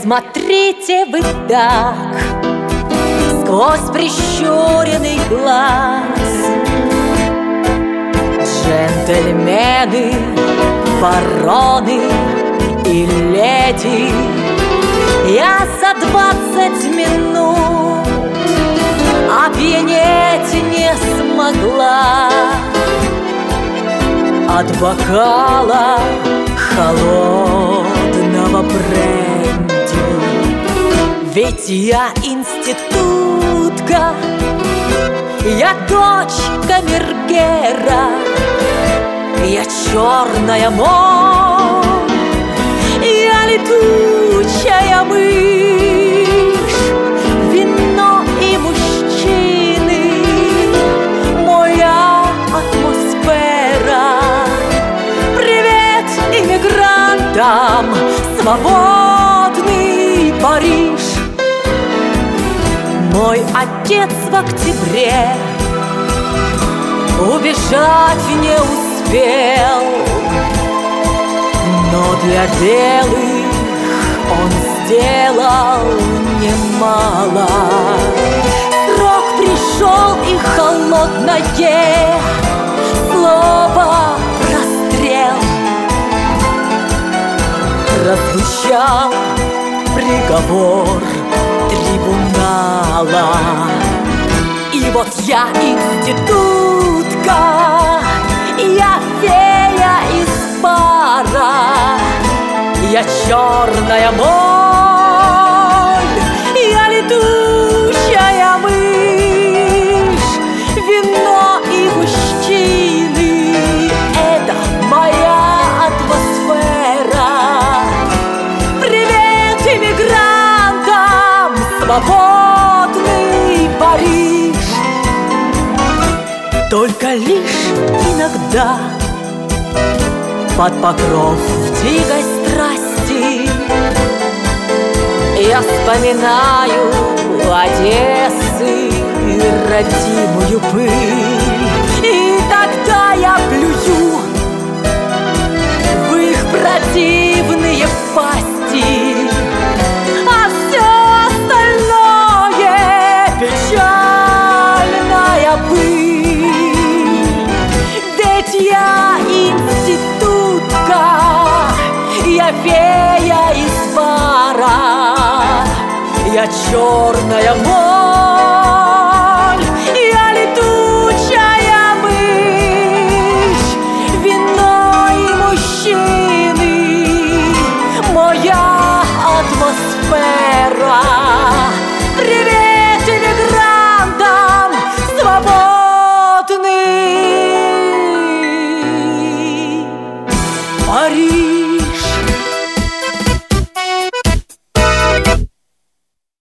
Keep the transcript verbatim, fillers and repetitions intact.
смотрите вы так сквозь прищуренный глаз. Джентльмены, бароны и леди, я за двадцать минут опьянеть не смогла от бокала холодного бренди. Ведь я институтка, я дочь камергера, я черная моль, я летучая мышь, вино и мужчины, моя атмосфера. Привет иммигрантам, свободный Париж. Мой отец в октябре убежать не успел, но для белых он сделал немало. Срок пришел, и холодное слово расстрел прозвучал приговор трибунала. И вот я институтка, я фея из пара, я черная моль, я летучая мышь, вино и мужчины — это моя атмосфера. Привет иммигрантам, свободный Париж. Только лишь иногда под покров дикой страсти я вспоминаю Одессы родимую пыль, и тогда я плюю в их противные пасти, а все остальное печальная пыль. Ведь я институтка, я фея из бара, я черная моль, я летучая мышь, вино и мужчины — моя атмосфера. Привет иммигрантам, свободный Париж.